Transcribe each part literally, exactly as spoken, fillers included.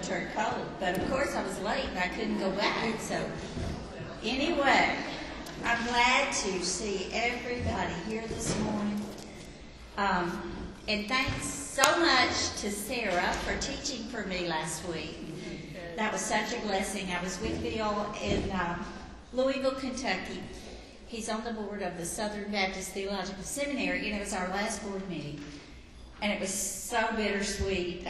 turned cold. But of course I was late and I couldn't go back. So anyway, I'm glad to see everybody here this morning. Um, and thanks so much to Sarah for teaching for me last week. That was such a blessing. I was with Bill in uh, Louisville, Kentucky. He's on the board of the Southern Baptist Theological Seminary, and it was our last board meeting. And it was so bittersweet.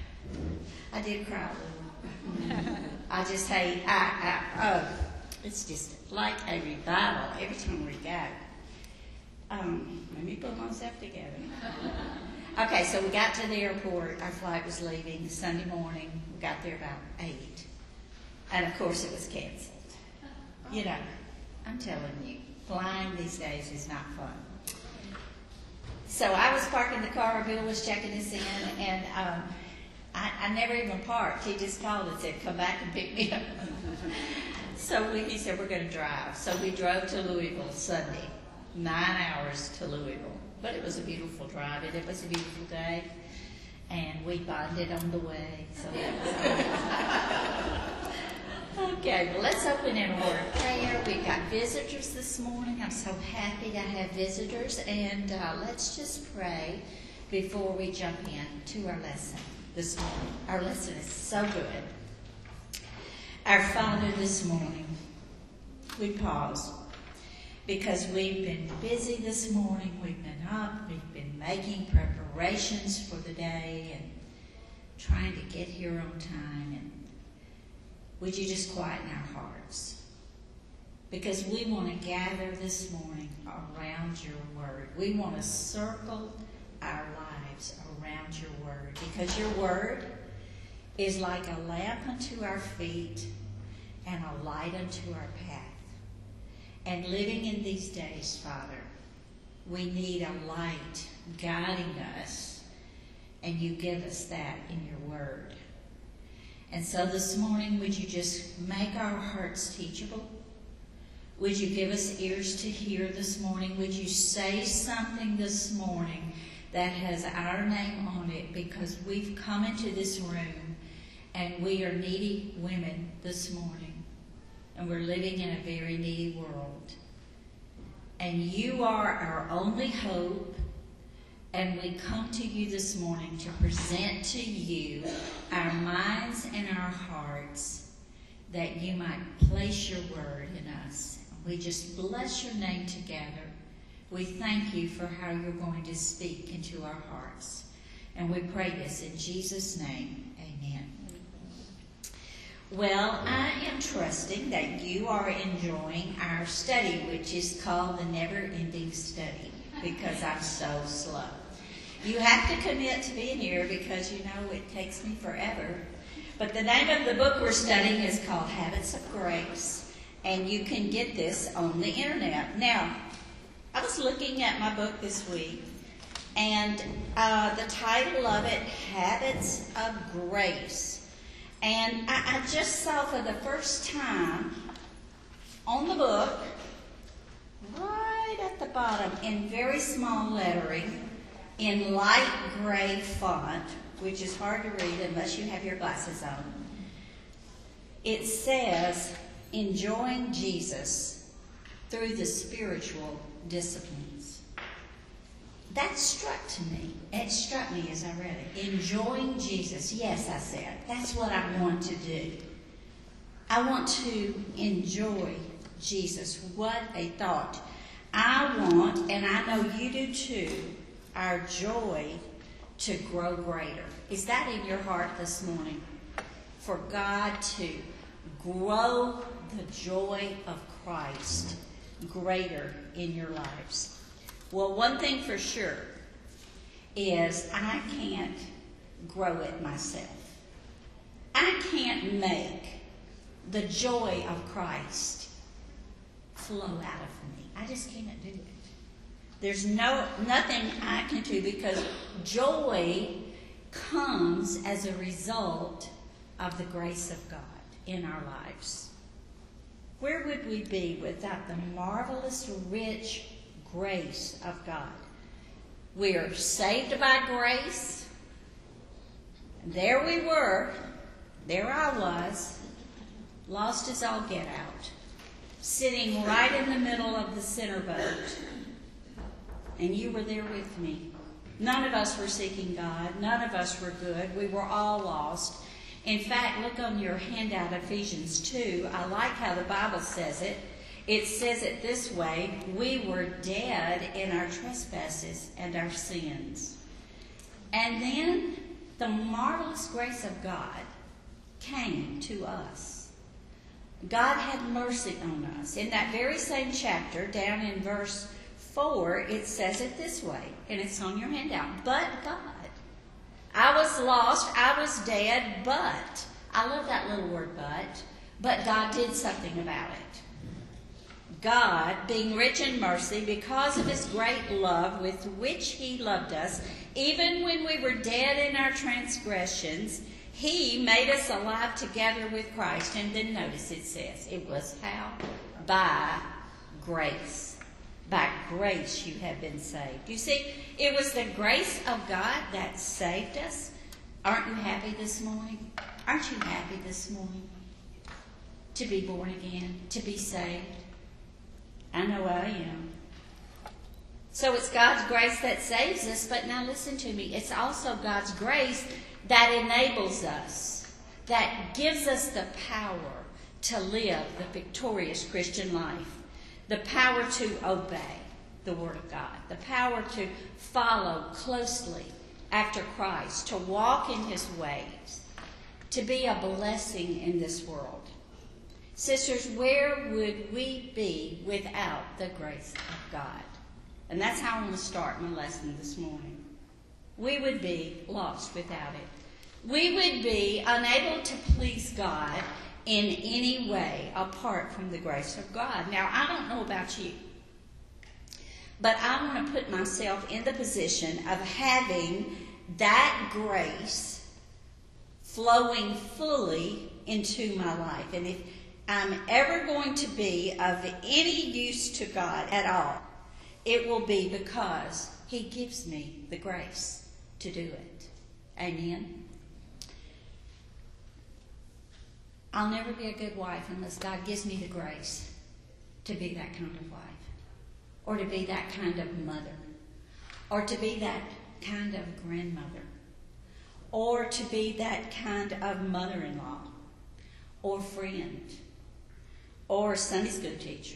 I did cry a little. I just hate, I, I, oh, it's just like a revival every time we go. Um, let me put myself together. Okay, so we got to the airport. Our flight was leaving Sunday morning. We got there about eight. And of course it was canceled. You know, I'm telling you, flying these days is not fun. So I was parking the car, Bill was checking us in, and um, I, I never even parked. He just called and said, come back and pick me up. So we, he said, we're going to drive. So we drove to Louisville Sunday, nine hours to Louisville. But it was a beautiful drive, and it was a beautiful day. And we bonded on the way. So that was Okay, well, let's open in a word of prayer. We've got visitors this morning. I'm so happy to have visitors. And uh, let's just pray before we jump in to our lesson this morning. Our lesson is so good. Our Father, this morning, we pause because we've been busy this morning. We've been up. We've been making preparations for the day and trying to get here on time. And would you just quieten our hearts? Because we want to gather this morning around your word. We want to circle our lives around your word. Because your word is like a lamp unto our feet and a light unto our path. And living in these days, Father, we need a light guiding us. And you give us that in your word. And so this morning, would you just make our hearts teachable? Would you give us ears to hear this morning? Would you say something this morning that has our name on it, because we've come into this room and we are needy women this morning. And we're living in a very needy world. And you are our only hope. And we come to you this morning to present to you our minds and our hearts, that you might place your word in us. We just bless your name together. We thank you for how you're going to speak into our hearts. And we pray this in Jesus' name. Amen. Well, I am trusting that you are enjoying our study, which is called the Never Ending Study, because I'm so slow. You have to commit to being here because, you know, it takes me forever. But the name of the book we're studying is called Habits of Grace, and you can get this on the internet. Now, I was looking at my book this week, and uh, the title of it, Habits of Grace. And I, I just saw for the first time on the book, right at the bottom, in very small lettering, in light gray font, which is hard to read unless you have your glasses on, it says, enjoying Jesus through the spiritual disciplines. That struck to me. It struck me as I read it. Enjoying Jesus. Yes, I said, that's what I want to do. I want to enjoy Jesus. What a thought. I want, and I know you do too, our joy to grow greater. Is that in your heart this morning? For God to grow the joy of Christ greater in your lives. Well, one thing for sure is I can't grow it myself. I can't make the joy of Christ flow out of me. I just can't do it. There's no nothing I can do, because joy comes as a result of the grace of God in our lives. Where would we be without the marvelous, rich grace of God? We are saved by grace. There we were, there I was, lost as all get out, sitting right in the middle of the center boat. And you were there with me. None of us were seeking God. None of us were good. We were all lost. In fact, look on your handout, Ephesians two. I like how the Bible says it. It says it this way: we were dead in our trespasses and our sins. And then the marvelous grace of God came to us. God had mercy on us. In that very same chapter, down in verse four, it says it this way, and it's on your handout. But God. I was lost, I was dead, but, I love that little word but, but God did something about it. God, being rich in mercy, because of his great love with which he loved us, even when we were dead in our transgressions, he made us alive together with Christ. And then notice it says, it was how? By grace. By grace you have been saved. You see, it was the grace of God that saved us. Aren't you happy this morning? Aren't you happy this morning to be born again, to be saved? I know I am. So it's God's grace that saves us, but now listen to me. It's also God's grace that enables us, that gives us the power to live the victorious Christian life. The power to obey the Word of God. The power to follow closely after Christ. To walk in his ways. To be a blessing in this world. Sisters, where would we be without the grace of God? And that's how I'm going to start my lesson this morning. We would be lost without it. We would be unable to please God in any way apart from the grace of God. Now, I don't know about you, but I want to put myself in the position of having that grace flowing fully into my life. And if I'm ever going to be of any use to God at all, it will be because he gives me the grace to do it. Amen. I'll never be a good wife unless God gives me the grace to be that kind of wife, or to be that kind of mother, or to be that kind of grandmother, or to be that kind of mother-in-law, or friend, or Sunday school teacher.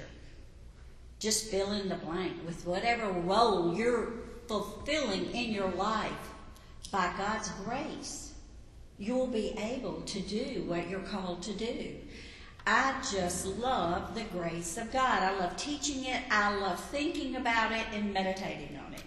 Just fill in the blank with whatever role you're fulfilling in your life. By God's grace, you'll be able to do what you're called to do. I just love the grace of God. I love teaching it. I love thinking about it and meditating on it.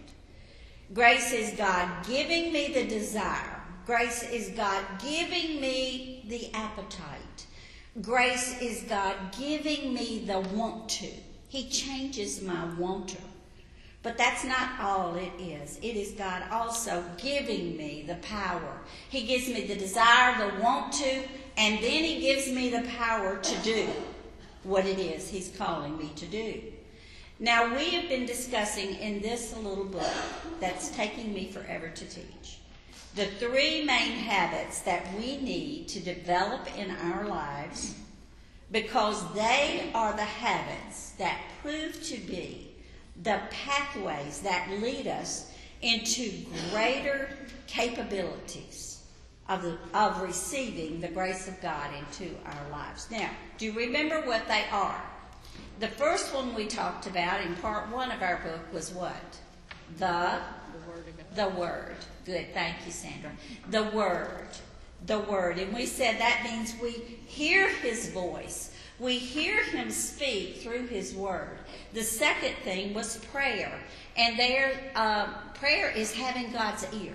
Grace is God giving me the desire. Grace is God giving me the appetite. Grace is God giving me the want to. He changes my wanter. But that's not all it is. It is God also giving me the power. He gives me the desire, the want to, and then he gives me the power to do what it is he's calling me to do. Now, we have been discussing in this little book that's taking me forever to teach the three main habits that we need to develop in our lives, because they are the habits that prove to be the pathways that lead us into greater capabilities of, the, of receiving the grace of God into our lives. Now, do you remember what they are? The first one we talked about in part one of our book was what? The, the Word. The Word. Good, thank you, Sandra. The Word. The Word. And we said that means we hear his voice. We hear him speak through his word. The second thing was prayer. And there, uh, prayer is having God's ear.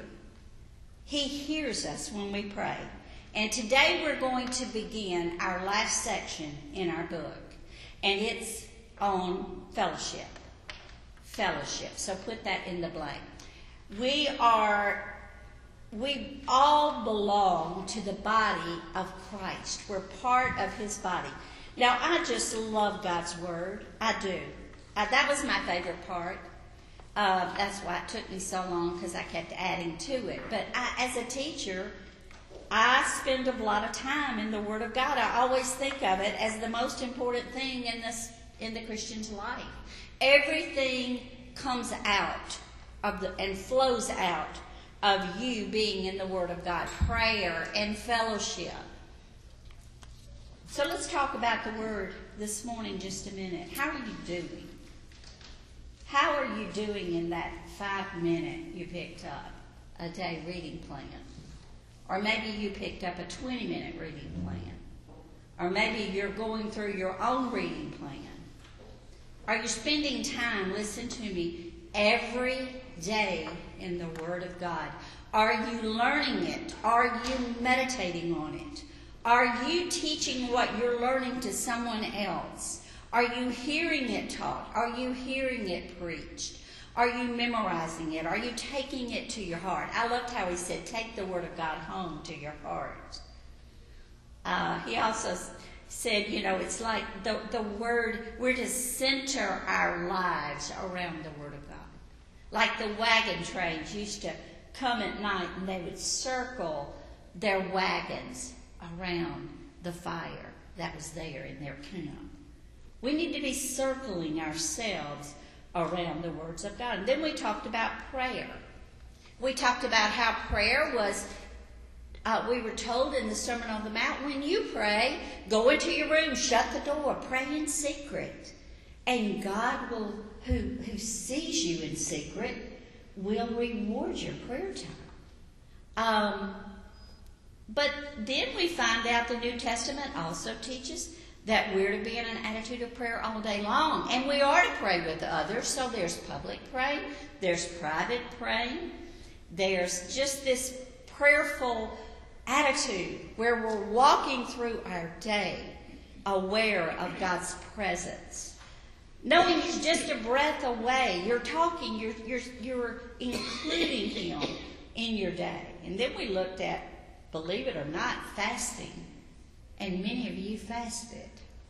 He hears us when we pray. And today we're going to begin our last section in our book. And it's on fellowship. Fellowship. So put that in the blank. We are, we all belong to the body of Christ. We're part of his body. Now, I just love God's Word. I do. Uh, that was my favorite part. Uh, that's why it took me so long, because I kept adding to it. But I, as a teacher, I spend a lot of time in the Word of God. I always think of it as the most important thing in this in the Christian's life. Everything comes out of the and flows out of you being in the Word of God, prayer and fellowship. So let's talk about the Word this morning just a minute. How are you doing? How are you doing in that five minute you picked up a day reading plan? Or maybe you picked up a twenty minute reading plan. Or maybe you're going through your own reading plan. Are you spending time, listen to me, every day in the Word of God? Are you learning it? Are you meditating on it? Are you teaching what you're learning to someone else? Are you hearing it taught? Are you hearing it preached? Are you memorizing it? Are you taking it to your heart? I loved how he said, take the Word of God home to your heart. Uh, he also said, you know, it's like the, the Word, we're to center our lives around the Word of God. Like the wagon trains used to come at night and they would circle their wagons around the fire that was there in their camp. We need to be circling ourselves around the words of God. And then we talked about prayer. We talked about how prayer was, uh, we were told in the Sermon on the Mount, when you pray, go into your room, shut the door, pray in secret. And God will, who, who sees you in secret, will reward your prayer time. Um, but then we find out the New Testament also teaches that we're to be in an attitude of prayer all day long. And we are to pray with others. So there's public praying. There's private praying. There's just this prayerful attitude where we're walking through our day aware of God's presence. Knowing He's just a breath away. You're talking. You're, you're, you're including Him in your day. And then we looked at, believe it or not, fasting. And many of you fasted.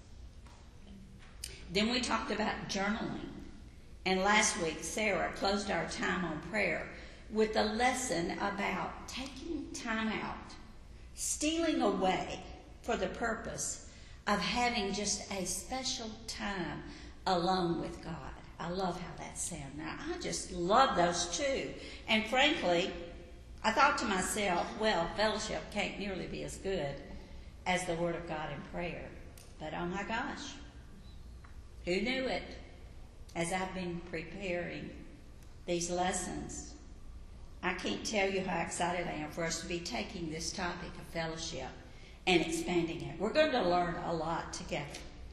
Then we talked about journaling. And last week, Sarah closed our time on prayer with a lesson about taking time out, stealing away for the purpose of having just a special time alone with God. I love how that sounds. Now, I just love those two. And frankly, I thought to myself, well, fellowship can't nearly be as good as the Word of God in prayer. But oh my gosh, who knew it? As I've been preparing these lessons, I can't tell you how excited I am for us to be taking this topic of fellowship and expanding it. We're going to learn a lot together.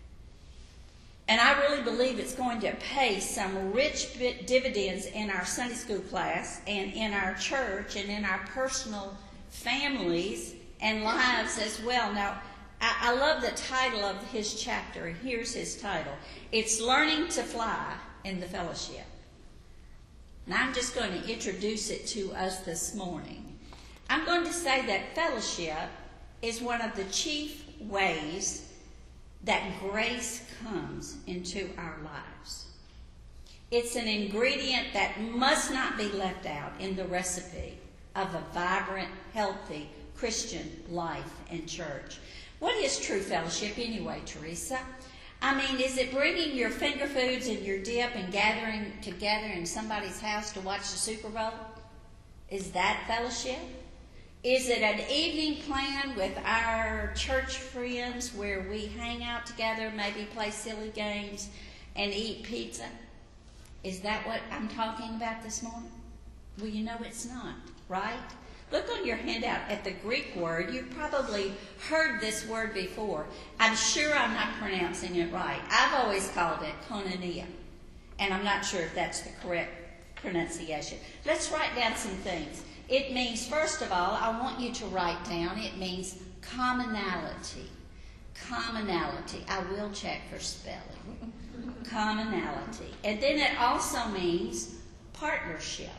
And I really believe it's going to pay some rich dividends in our Sunday school class and in our church and in our personal families and lives as well. Now, I, I love the title of his chapter. Here's his title. It's Learning to Fly in the Fellowship. And I'm just going to introduce it to us this morning. I'm going to say that fellowship is one of the chief ways that grace comes into our lives. It's an ingredient that must not be left out in the recipe of a vibrant, healthy Christian life and church. What is true fellowship anyway, Teresa? I mean, is it bringing your finger foods and your dip and gathering together in somebody's house to watch the Super Bowl? Is that fellowship? Is it an evening plan with our church friends where we hang out together, maybe play silly games and eat pizza? Is that what I'm talking about this morning? Well, you know it's not, right? Look on your handout at the Greek word. You've probably heard this word before. I'm sure I'm not pronouncing it right. I've always called it koinonia, and I'm not sure if that's the correct pronunciation. Let's write down some things. It means, first of all, I want you to write down, it means commonality. Commonality. I will check for spelling. Commonality. And then it also means partnership.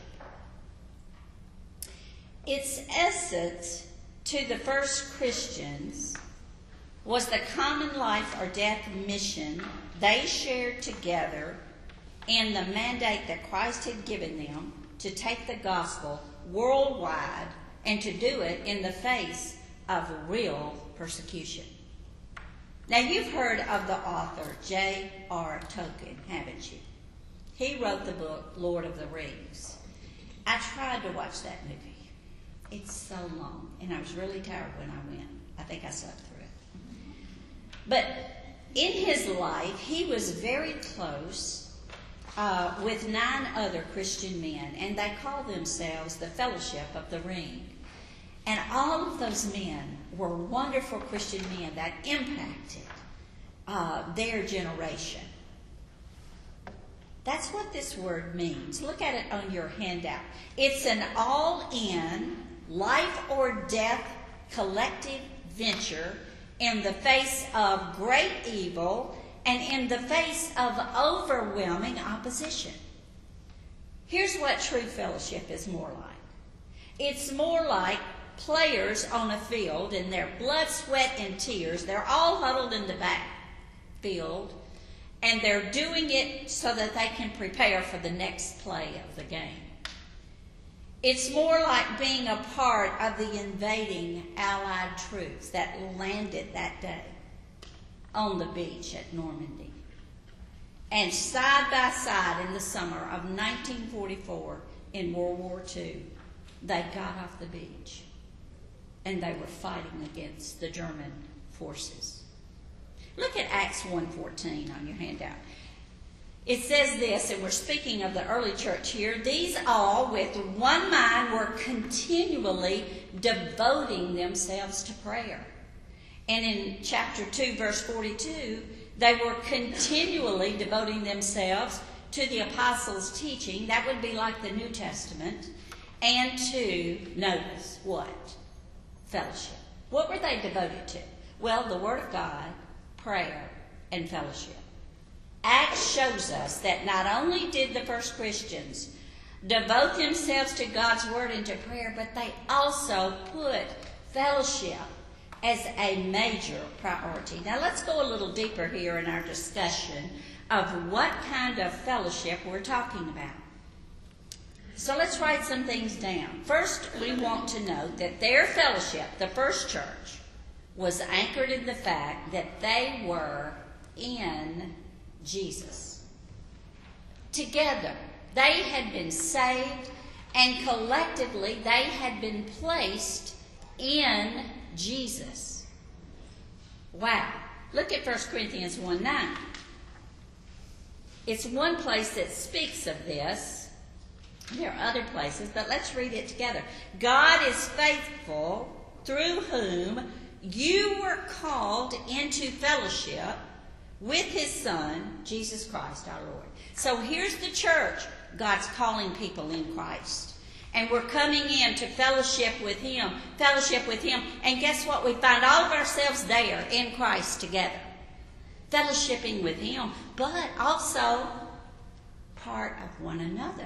Its essence to the first Christians was the common life or death mission they shared together and the mandate that Christ had given them to take the gospel worldwide and to do it in the face of real persecution. Now, you've heard of the author J R Tolkien, haven't you? He wrote the book Lord of the Rings. I tried to watch that movie. It's so long, and I was really tired when I went. I think I slept through it. But in his life, he was very close uh, with nine other Christian men, and they called themselves the Fellowship of the Ring. And all of those men were wonderful Christian men that impacted uh, their generation. That's what this word means. Look at it on your handout. It's an all-in, life or death collective venture in the face of great evil and in the face of overwhelming opposition. Here's what true fellowship is more like. It's more like players on a field in their blood, sweat, and tears. They're all huddled in the back field, and they're doing it so that they can prepare for the next play of the game. It's more like being a part of the invading Allied troops that landed that day on the beach at Normandy. And side by side in the summer of nineteen forty-four in World War Two, they got off the beach and they were fighting against the German forces. Look at Acts one fourteen on your handout. It says this, and we're speaking of the early church here. These all, with one mind, were continually devoting themselves to prayer. And in chapter two, verse forty-two, they were continually devoting themselves to the apostles' teaching. That would be like the New Testament. And to, notice, what? Fellowship. What were they devoted to? Well, the Word of God, prayer, and fellowship. Acts shows us that not only did the first Christians devote themselves to God's Word and to prayer, but they also put fellowship as a major priority. Now let's go a little deeper here in our discussion of what kind of fellowship we're talking about. So let's write some things down. First, we want to note that their fellowship, the first church, was anchored in the fact that they were in Jesus. Together, they had been saved, and collectively they had been placed in Jesus. Wow. Look at First Corinthians one nine. It's one place that speaks of this. There are other places, but let's read it together. God is faithful, through whom you were called into fellowship with His Son, Jesus Christ our Lord. So here's the church. God's calling people in Christ. And we're coming in to fellowship with Him, fellowship with Him. And guess what? We find all of ourselves there in Christ together, fellowshipping with Him, but also part of one another.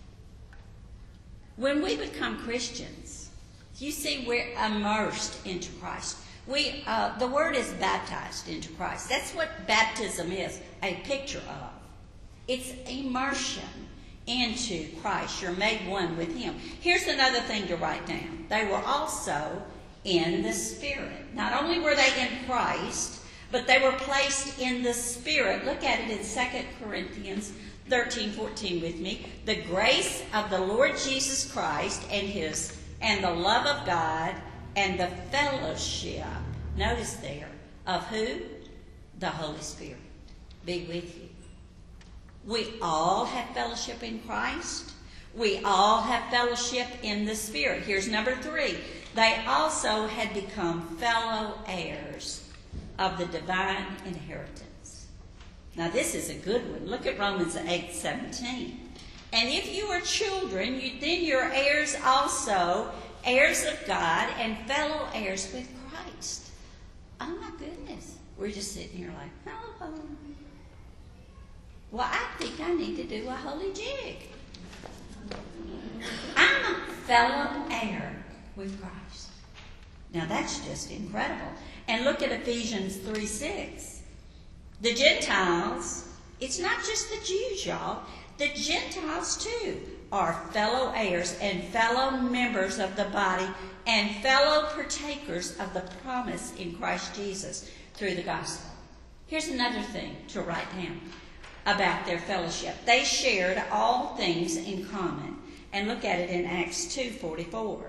When we become Christians, you see, we're immersed into Christ. We, uh, the word is baptized into Christ. That's what baptism is, a picture of. It's immersion into Christ. You're made one with Him. Here's another thing to write down. They were also in the Spirit. Not only were they in Christ, but they were placed in the Spirit. Look at it in Second Corinthians thirteen fourteen with me. The grace of the Lord Jesus Christ and His and the love of God and the fellowship, notice there, of who? The Holy Spirit. Be with you. We all have fellowship in Christ. We all have fellowship in the Spirit. Here's number three. They also had become fellow heirs of the divine inheritance. Now this is a good one. Look at Romans eight seventeen. And if you are children, you, then you're heirs also, heirs of God and fellow heirs with Christ. Oh my goodness. We're just sitting here like, hello. Well, I think I need to do a holy jig. I'm a fellow heir with Christ. Now that's just incredible. And look at Ephesians three six. The Gentiles, it's not just the Jews, y'all. The Gentiles too are fellow heirs and fellow members of the body and fellow partakers of the promise in Christ Jesus through the gospel. Here's another thing to write down about their fellowship. They shared all things in common. And look at it in Acts two forty-four.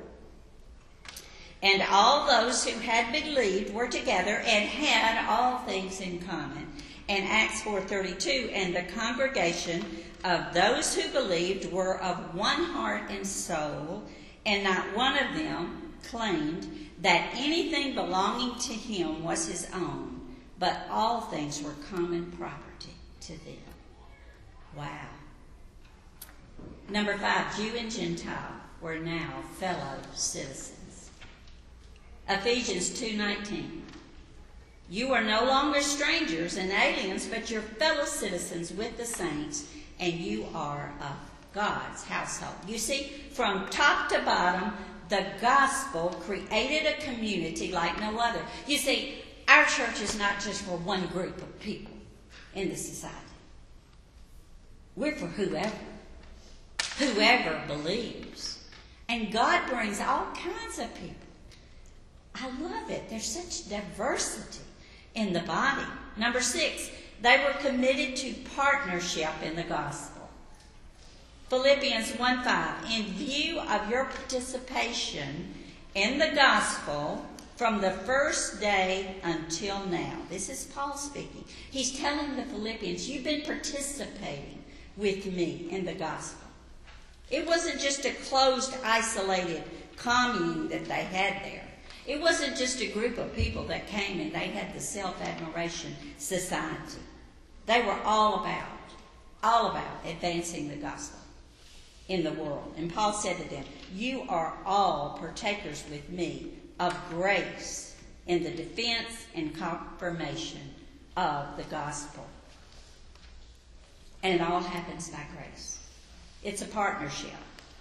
And all those who had believed were together and had all things in common. And Acts four thirty-two, and the congregation of those who believed were of one heart and soul, and not one of them claimed that anything belonging to him was his own, but all things were common property to them. Wow. Number five, Jew and Gentile were now fellow citizens. Ephesians two nineteen. You are no longer strangers and aliens, but you're fellow citizens with the saints, and you are of God's household. You see, from top to bottom, the gospel created a community like no other. You see, our church is not just for one group of people in the society. We're for whoever. Whoever believes. And God brings all kinds of people. I love it. There's such diversity in the body. Number six, they were committed to partnership in the gospel. Philippians one five, in view of your participation in the gospel from the first day until now. This is Paul speaking. He's telling the Philippians, you've been participating with me in the gospel. It wasn't just a closed, isolated commune that they had there. It wasn't just a group of people that came and they had the self-admiration society. They were all about, all about advancing the gospel in the world. And Paul said to them, you are all partakers with me of grace in the defense and confirmation of the gospel. And it all happens by grace. It's a partnership.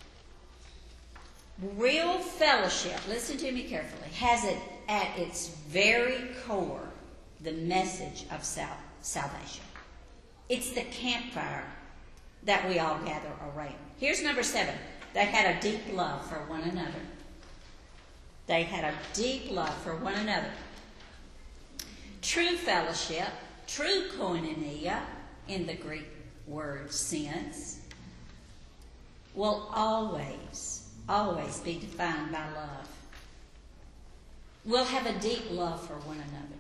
Real fellowship, listen to me carefully, has it at its very core the message of sal- salvation. It's the campfire that we all gather around. Here's number seven. They had a deep love for one another. They had a deep love for one another. True fellowship, true koinonia in the Greek word sense, will always, always be defined by love. We'll have a deep love for one another.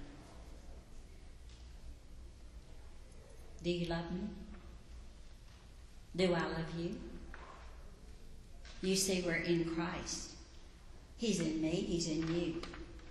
Do you love me? Do I love you? You see, we're in Christ. He's in me, he's in you.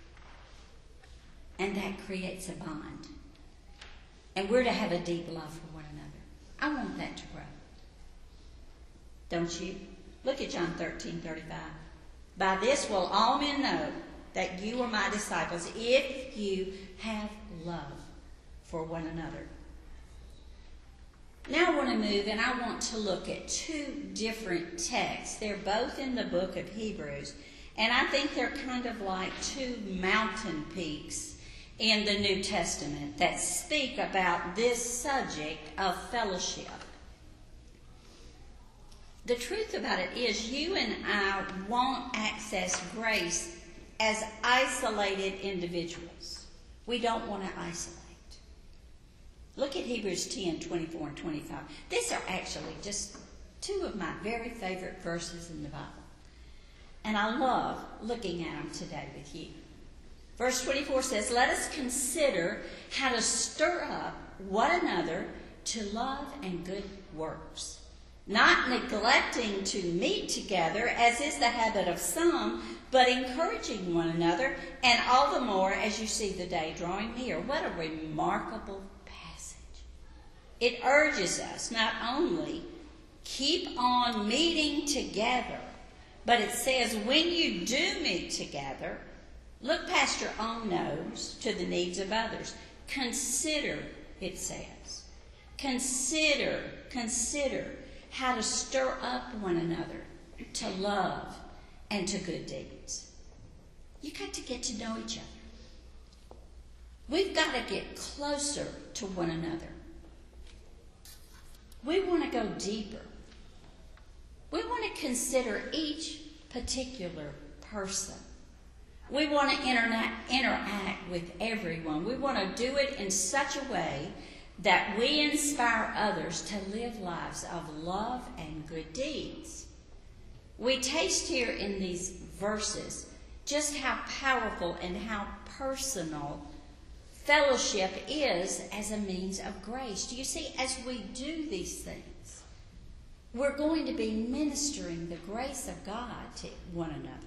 And that creates a bond. And we're to have a deep love for one another. I want that to grow. Don't you? Look at John thirteen thirty-five. By this will all men know that you are my disciples, if you have love for one another. Now I want to move and I want to look at two different texts. They're both in the book of Hebrews. And I think they're kind of like two mountain peaks in the New Testament that speak about this subject of fellowship. The truth about it is you and I won't access grace as isolated individuals. We don't want to isolate. Look at Hebrews ten, twenty-four and twenty-five. These are actually just two of my very favorite verses in the Bible. And I love looking at them today with you. Verse twenty-four says, let us consider how to stir up one another to love and good works, not neglecting to meet together, as is the habit of some, but encouraging one another, and all the more as you see the day drawing near. What a remarkable passage. It urges us not only keep on meeting together, but it says when you do meet together, look past your own nose to the needs of others. Consider, it says. Consider, consider how to stir up one another to love and to good deeds. You got to get to know each other. We've got to get closer to one another. We want to go deeper. We want to consider each particular person. We want to interact, interact with everyone. We want to do it in such a way that we inspire others to live lives of love and good deeds. We taste here in these verses just how powerful and how personal fellowship is as a means of grace. Do you see, as we do these things, we're going to be ministering the grace of God to one another.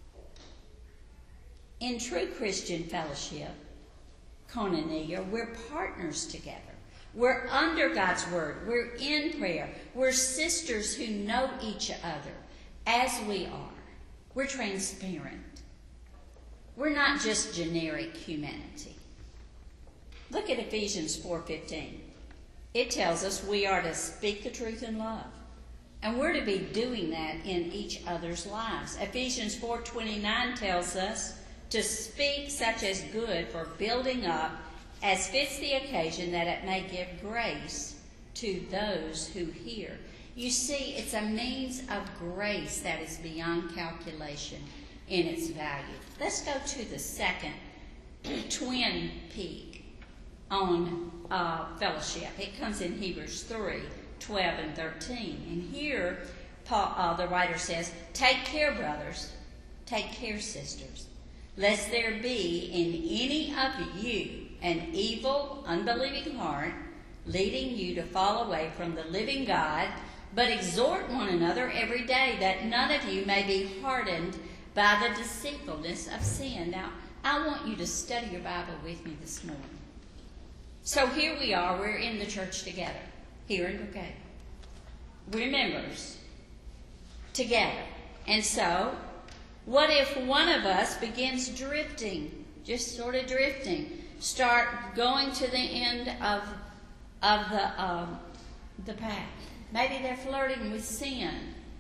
In true Christian fellowship, koinonia, we're partners together. We're under God's word. We're in prayer. We're sisters who know each other as we are. We're transparent. We're not just generic humanity. Look at Ephesians four fifteen. It tells us we are to speak the truth in love. And we're to be doing that in each other's lives. Ephesians four twenty-nine tells us to speak such as good for building up as fits the occasion, that it may give grace to those who hear. You see, it's a means of grace that is beyond calculation in its value. Let's go to the second twin peak on uh, fellowship. It comes in Hebrews three, twelve and thirteen. And here, Paul, uh, the writer says, take care, brothers, take care, sisters, lest there be in any of you an evil, unbelieving heart, leading you to fall away from the living God, but exhort one another every day, that none of you may be hardened by the deceitfulness of sin. Now, I want you to study your Bible with me this morning. So here we are, we're in the church together, here in Brookhaven. We're members together. And so, what if one of us begins drifting, just sort of drifting, start going to the end of, of the, um, the path? Maybe they're flirting with sin.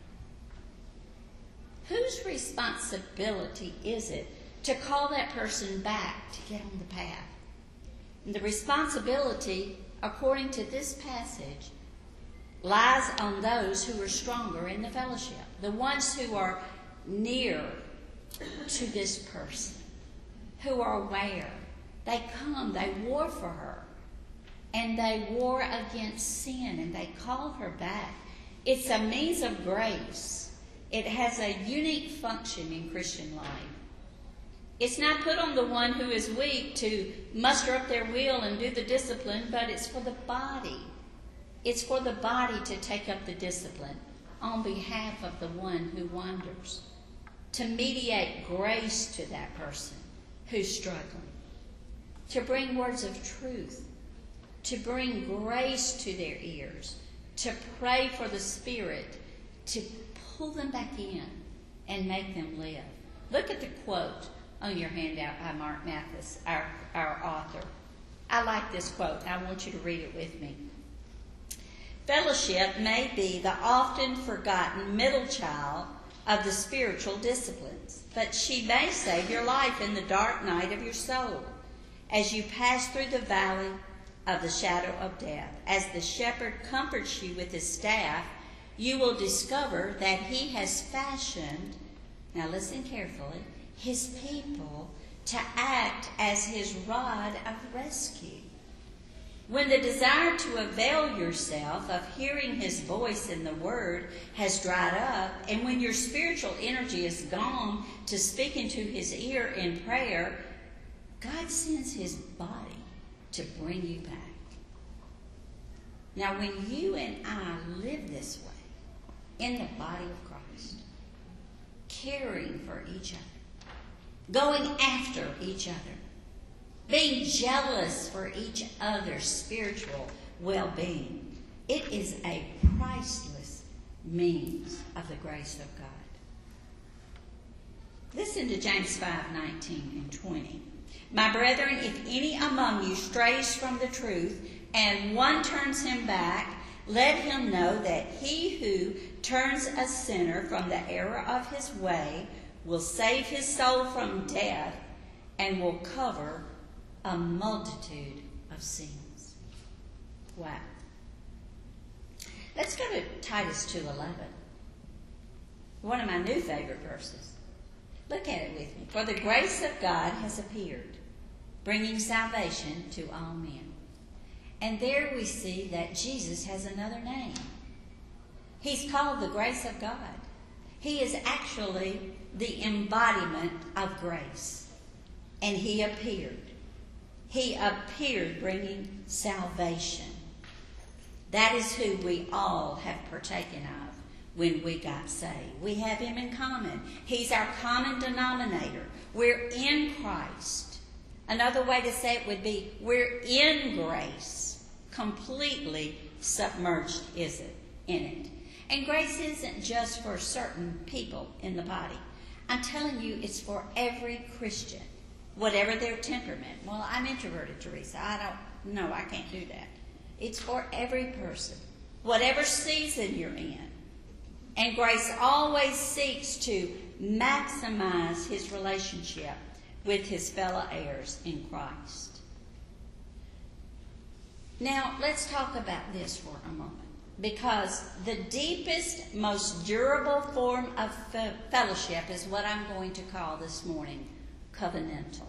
Whose responsibility is it to call that person back to get on the path? And the responsibility, according to this passage, lies on those who are stronger in the fellowship, the ones who are near to this person, who are aware. They come, they war for her, and they war against sin, and they call her back. It's a means of grace. It has a unique function in Christian life. It's not put on the one who is weak to muster up their will and do the discipline, but it's for the body. It's for the body to take up the discipline on behalf of the one who wanders, to mediate grace to that person who's struggling, to bring words of truth, to bring grace to their ears, to pray for the Spirit, to pull them back in and make them live. Look at the quote on your handout by Mark Mathis, our, our author. I like this quote, and I want you to read it with me. Fellowship may be the often forgotten middle child of the spiritual disciplines, but she may save your life in the dark night of your soul as you pass through the valley of the shadow of death. As the shepherd comforts you with his staff, you will discover that he has fashioned, now listen carefully, his people to act as his rod of rescue. When the desire to avail yourself of hearing his voice in the word has dried up, and when your spiritual energy is gone to speak into his ear in prayer, God sends his body to bring you back. Now, when you and I live this way, in the body of Christ, caring for each other, going after each other, being jealous for each other's spiritual well-being, it is a priceless means of the grace of God. Listen to James five nineteen and twenty. My brethren, if any among you strays from the truth, and one turns him back, let him know that he who turns a sinner from the error of his way will save his soul from death and will cover a multitude of sins. Wow. Let's go to Titus two eleven. One of my new favorite verses. Look at it with me. For the grace of God has appeared, bringing salvation to all men. And there we see that Jesus has another name. He's called the grace of God. He is actually the embodiment of grace. And he appeared. He appeared bringing salvation. That is who we all have partaken of when we got saved. We have him in common. He's our common denominator. We're in Christ. Another way to say it would be, we're in grace, completely submerged is it in it. And grace isn't just for certain people in the body. I'm telling you, it's for every Christian, whatever their temperament. Well, I'm introverted, Teresa. I don't, no, I can't do that. It's for every person, whatever season you're in. And grace always seeks to maximize his relationship with his fellow heirs in Christ. Now, let's talk about this for a moment. Because the deepest, most durable form of fe- fellowship is what I'm going to call this morning covenantal.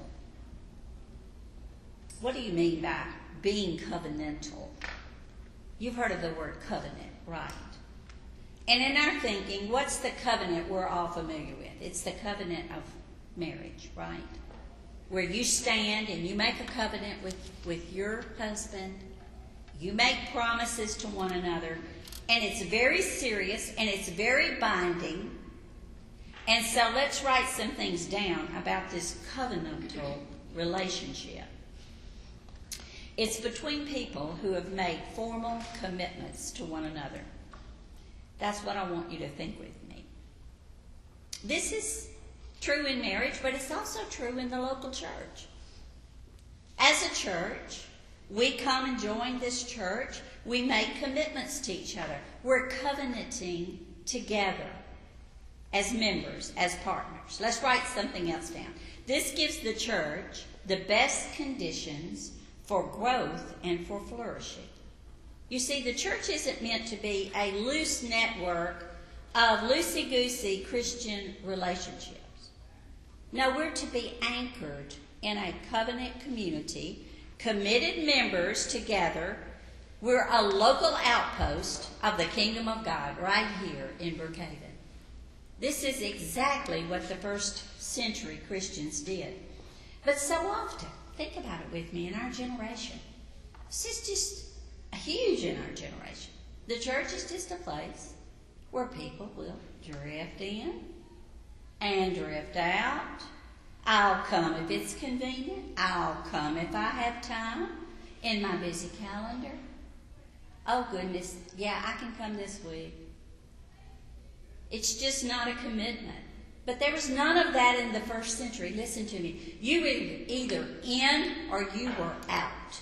What do you mean by being covenantal? You've heard of the word covenant, right? And in our thinking, what's the covenant we're all familiar with? It's the covenant of marriage, right? Where you stand and you make a covenant with, with your husband. You make promises to one another, and it's very serious, and it's very binding. And so let's write some things down about this covenantal relationship. It's between people who have made formal commitments to one another. That's what I want you to think with me. This is true in marriage, but it's also true in the local church. As a church, we come and join this church. We make commitments to each other. We're covenanting together as members, as partners. Let's write something else down. This gives the church the best conditions for growth and for flourishing. You see, the church isn't meant to be a loose network of loosey-goosey Christian relationships. No, we're to be anchored in a covenant community, committed members together. We're a local outpost of the kingdom of God right here in Brookhaven. This is exactly what the first century Christians did. But so often, think about it with me, in our generation, this is just huge in our generation. The church is just a place where people will drift in and drift out. I'll come if it's convenient. I'll come if I have time in my busy calendar. Oh, goodness, yeah, I can come this week. It's just not a commitment. But there was none of that in the first century. Listen to me. You were either in or you were out.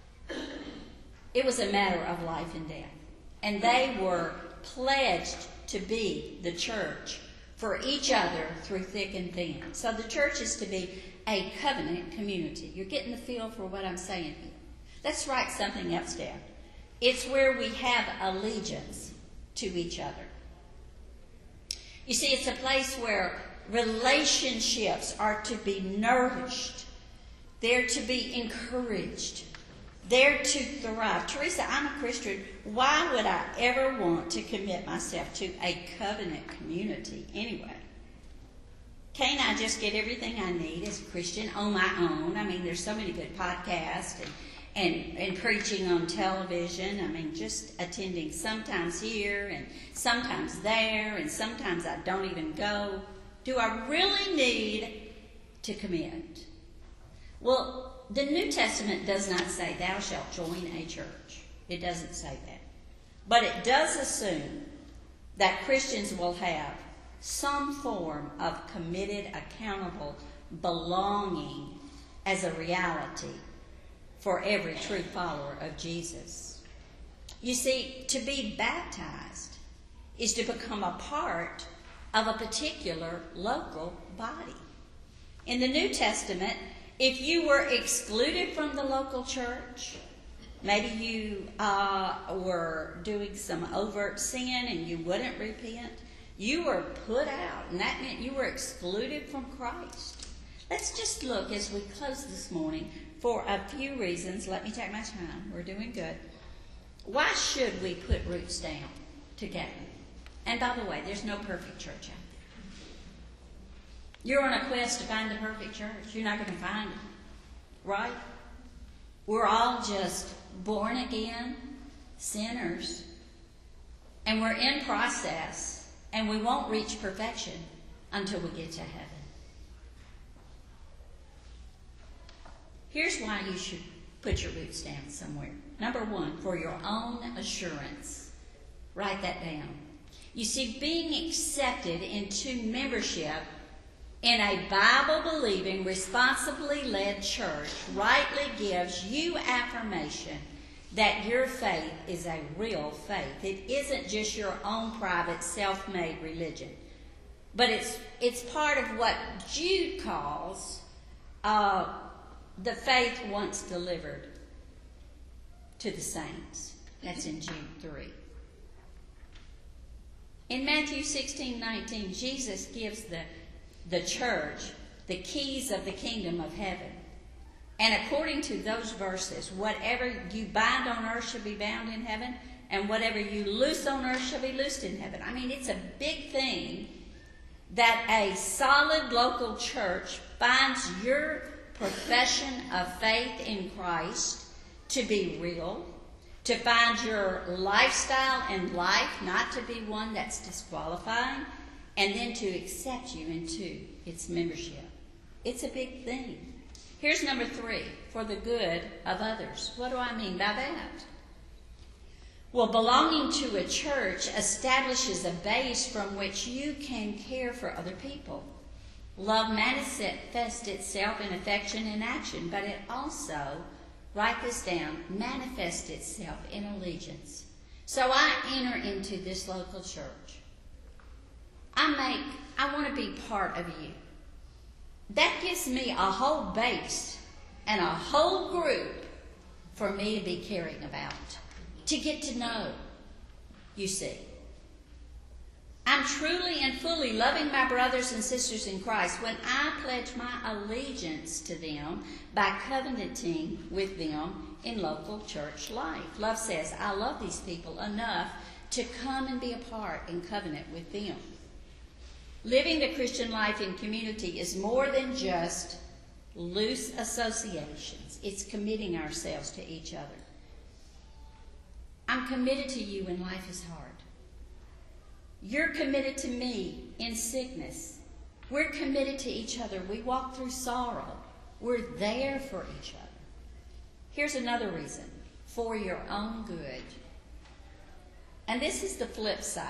It was a matter of life and death. And they were pledged to be the church for each other through thick and thin. So the church is to be a covenant community. You're getting the feel for what I'm saying here. Let's write something else down. It's where we have allegiance to each other. You see, it's a place where relationships are to be nourished. They're to be encouraged. They're to thrive. Teresa, I'm a Christian. Why would I ever want to commit myself to a covenant community anyway? Can't I just get everything I need as a Christian on my own? I mean, there's so many good podcasts and, and, and preaching on television. I mean, just attending sometimes here and sometimes there, and sometimes I don't even go. Do I really need to commit? Well, the New Testament does not say, thou shalt join a church. It doesn't say that. But it does assume that Christians will have some form of committed, accountable belonging as a reality for every true follower of Jesus. You see, to be baptized is to become a part of a particular local body. In the New Testament, if you were excluded from the local church, maybe you uh, were doing some overt sin and you wouldn't repent, You were put out, and that meant you were excluded from Christ. Let's just look as we close this morning for a few reasons. Let me take my time. We're doing good. Why should we put roots down together? And by the way, there's no perfect church out there. You're on a quest to find the perfect church. You're not going to find it. Right? We're all just born again sinners. And we're in process. And we won't reach perfection until we get to heaven. Here's why you should put your roots down somewhere. Number one, for your own assurance. Write that down. You see, being accepted into membership in a Bible-believing, responsibly led church rightly gives you affirmation that your faith is a real faith. It isn't just your own private, self-made religion. But it's it's part of what Jude calls uh, the faith once delivered to the saints. That's in Jude three. In Matthew sixteen nineteen, Jesus gives the, the church the keys of the kingdom of heaven. And according to those verses, whatever you bind on earth shall be bound in heaven, and whatever you loose on earth shall be loosed in heaven. I mean, it's a big thing that a solid local church finds your profession of faith in Christ to be real, to find your lifestyle and life not to be one that's disqualifying, and then to accept you into its membership. It's a big thing. Here's number three, for the good of others. What do I mean by that? Well, belonging to a church establishes a base from which you can care for other people. Love manifests itself in affection and action, but it also, write this down, manifests itself in allegiance. So I enter into this local church. I make, I want to be part of you. That gives me a whole base and a whole group for me to be caring about, to get to know, you see. I'm truly and fully loving my brothers and sisters in Christ when I pledge my allegiance to them by covenanting with them in local church life. Love says, I love these people enough to come and be a part and covenant with them. Living the Christian life in community is more than just loose associations. It's committing ourselves to each other. I'm committed to you when life is hard. You're committed to me in sickness. We're committed to each other. We walk through sorrow. We're there for each other. Here's another reason, for your own good. And this is the flip side.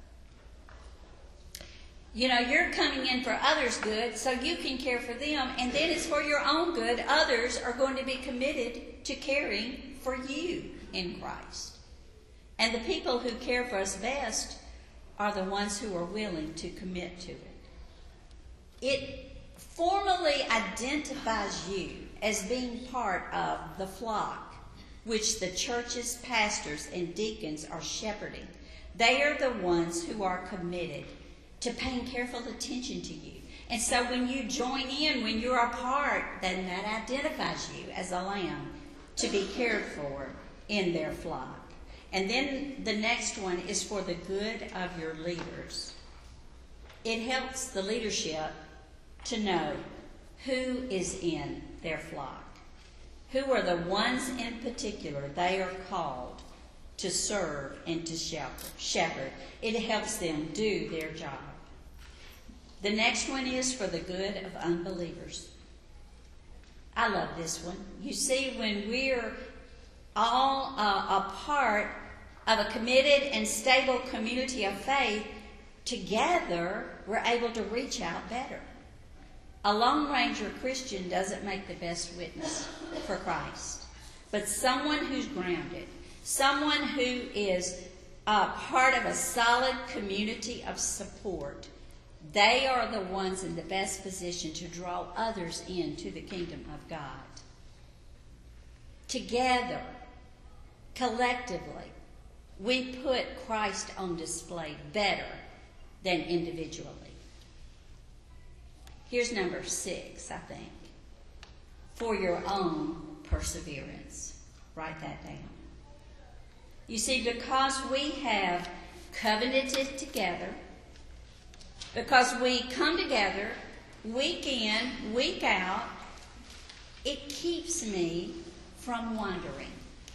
You know, you're coming in for others' good so you can care for them, and then it's for your own good. Others are going to be committed to caring for you in Christ. And the people who care for us best are the ones who are willing to commit to it. It formally identifies you as being part of the flock which the church's pastors and deacons are shepherding. They are the ones who are committed to paying careful attention to you. And so when you join in, when you're a part, then that identifies you as a lamb to be cared for in their flock. And then the next one is for the good of your leaders. It helps the leadership to know who is in their flock. Who are the ones in particular they are called to serve and to shepherd. It helps them do their job. The next one is for the good of unbelievers. I love this one. You see, when we're all uh, a part of a committed and stable community of faith, together we're able to reach out better. A Lone Ranger Christian doesn't make the best witness for Christ, but someone who's grounded, someone who is uh, part of a solid community of support, they are the ones in the best position to draw others into the kingdom of God. Together, collectively, we put Christ on display better than individually. Here's number six, I think. For your own perseverance. Write that down. You see, because we have covenanted together, because we come together week in, week out, it keeps me from wandering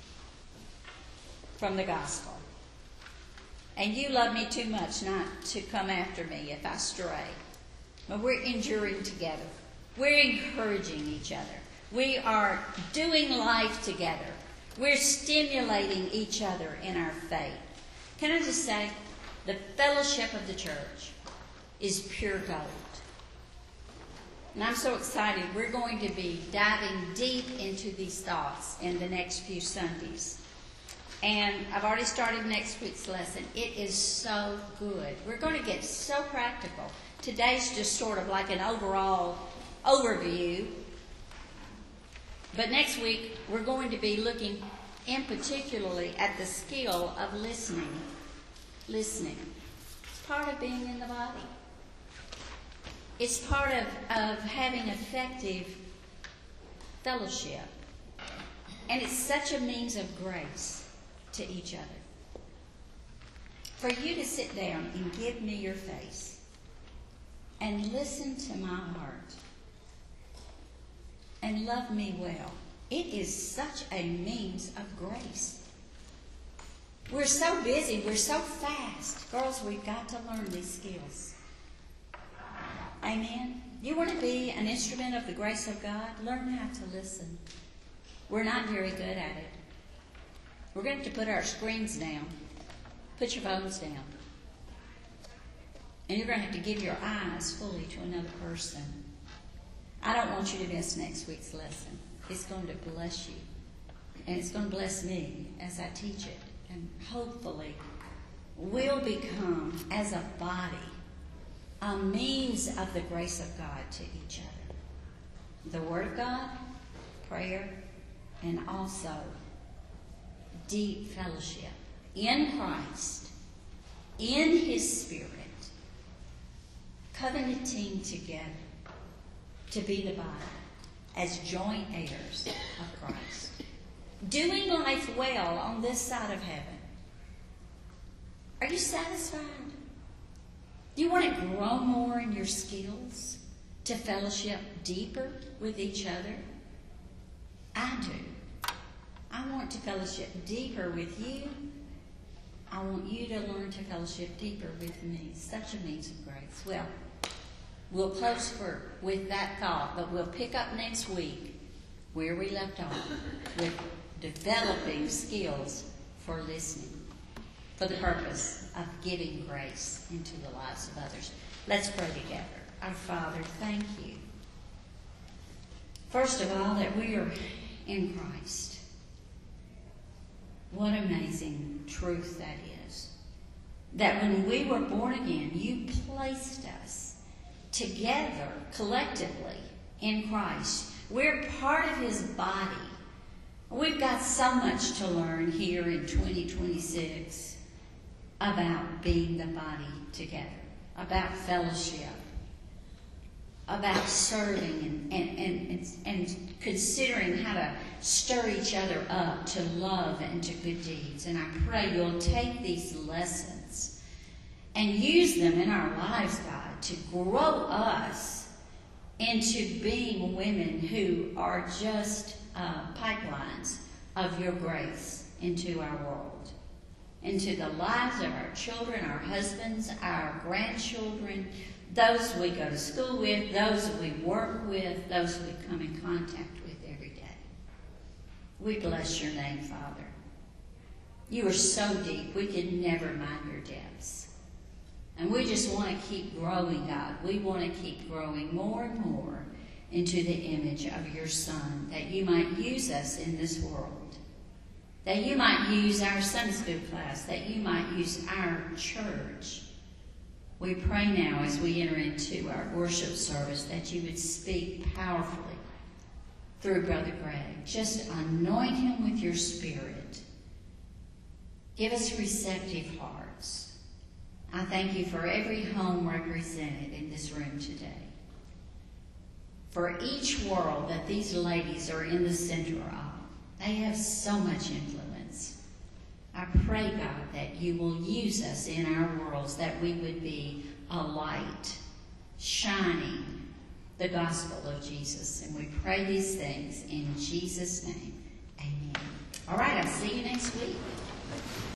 from the gospel. And you love me too much not to come after me if I stray. But we're enduring together. We're encouraging each other. We are doing life together. We're stimulating each other in our faith. Can I just say, the fellowship of the church is pure gold. And I'm so excited. We're going to be diving deep into these thoughts in the next few Sundays. And I've already started next week's lesson. It is so good. We're going to get so practical. Today's just sort of like an overall overview. But next week, we're going to be looking in particularly at the skill of listening. Listening. It's part of being in the body. It's part of, of having effective fellowship. And it's such a means of grace to each other. For you to sit down and give me your face and listen to my heart and love me well, it is such a means of grace. We're so busy, we're so fast. Girls, we've got to learn these skills. Amen? You want to be an instrument of the grace of God? Learn how to listen. We're not very good at it. We're going to have to put our screens down. Put your phones down. And you're going to have to give your eyes fully to another person. I don't want you to miss next week's lesson. It's going to bless you. And it's going to bless me as I teach it. And hopefully we'll become, as a body, a means of the grace of God to each other. The Word of God, prayer, and also deep fellowship in Christ, in His Spirit, covenanting together to be the body as joint heirs of Christ. Doing life well on this side of heaven. Are you satisfied? Do you want to grow more in your skills to fellowship deeper with each other? I do. I want to fellowship deeper with you. I want you to learn to fellowship deeper with me. Such a means of grace. Well, we'll close for with that thought, but we'll pick up next week where we left off with developing skills for listening for the purpose of giving grace into the lives of others. Let's pray together. Our Father, thank you. First of all, that we are in Christ. What amazing truth that is. That when we were born again, you placed us together, collectively, in Christ. We're part of His body. We've got so much to learn here in twenty twenty-six about being the body together, about fellowship, about serving and, and, and, and considering how to stir each other up to love and to good deeds. And I pray you'll take these lessons and use them in our lives, God, to grow us into being women who are just uh, pipelines of your grace into our world, into the lives of our children, our husbands, our grandchildren, those we go to school with, those we work with, those we come in contact with every day. We bless your name, Father. You are so deep, we could never mind your depths. And we just want to keep growing, God. We want to keep growing more and more into the image of your Son, that you might use us in this world, that you might use our Sunday school class, that you might use our church. We pray now as we enter into our worship service that you would speak powerfully through Brother Greg. Just anoint him with your Spirit. Give us receptive hearts. I thank you for every home represented in this room today. For each world that these ladies are in the center of, they have so much influence. I pray, God, that you will use us in our worlds, that we would be a light, shining the gospel of Jesus. And we pray these things in Jesus' name. Amen. All right, I'll see you next week.